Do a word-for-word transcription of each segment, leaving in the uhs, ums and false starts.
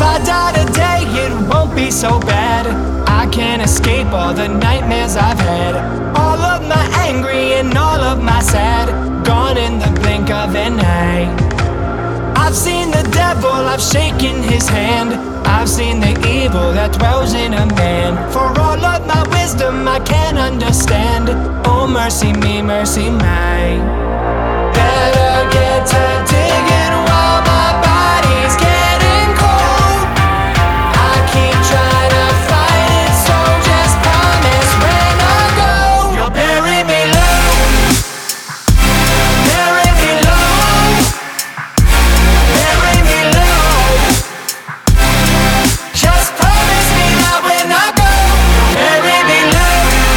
I die today, it won't be so bad. I can't escape all the nightmares I've had. All of my angry and all of my sad, gone in the blink of an eye. I've seen the devil, I've shaken his hand. I've seen the evil that dwells in a man. For all of my wisdom I can't understand. Oh mercy me, mercy mine. Better get to digging while my body's getting cold. I keep trying to fight it, so just promise when I go you'll bury me low. Bury me low. Bury me low. Just promise me that when I go you'll bury me low.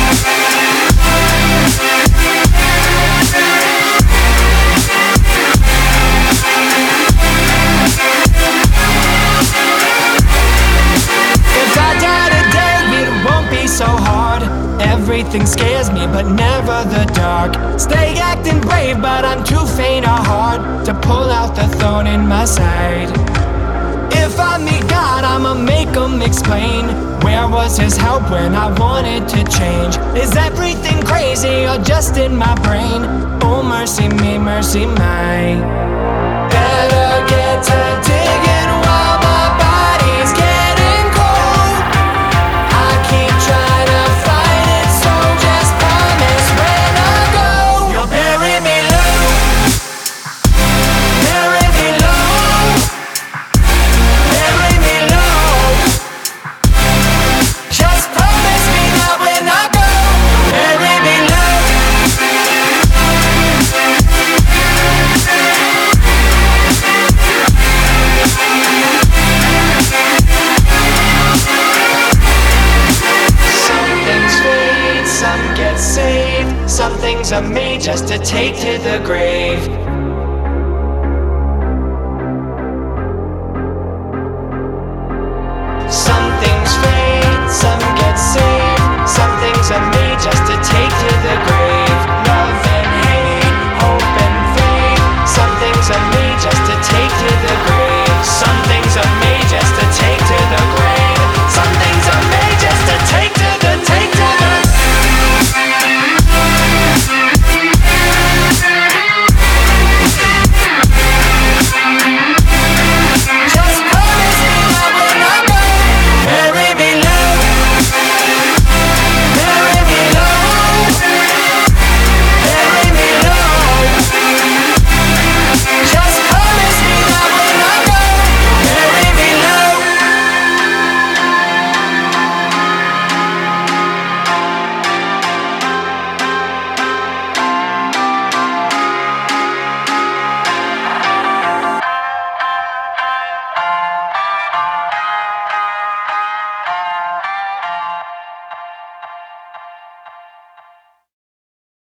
So hard, everything scares me but never the dark. Stay acting brave but I'm too faint of heart to pull out the thorn in my side. If I meet God I'ma make him explain. Where was his help when I wanted to change? Is everything crazy or just in my brain? Oh mercy me, mercy mine. Better get to digging while my body's getting cold. I keep trying to fight it, so just promise when I go you'll bury me low. Bury me low. Bury me low. Just promise me that when I go you'll bury me low. Some get saved, some things are made just to take to the grave.